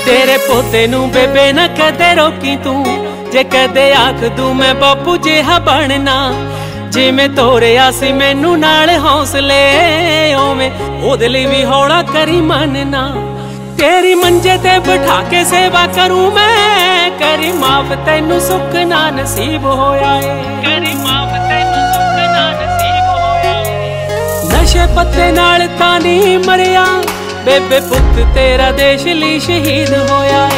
तेरे पोते नू बेबे ना कदे रोकी तू, जे कदे आख दूं मैं बापू जिहा बनना। जिवें तोरिया सी मैनू नाल हौसले, उवें ओदे लई वी हौला करी मनना। तेरी मंजे ते बिठा के सेवा करूं मैं, करी माफ तैनू सुख ना नसीब होया है, करी माफ तैनू सुख ना नसीब होया है। नशे पत्ते नाल तां नहीं मरिया बेबे, पुत्त तेरा देश लई शहीद होया है।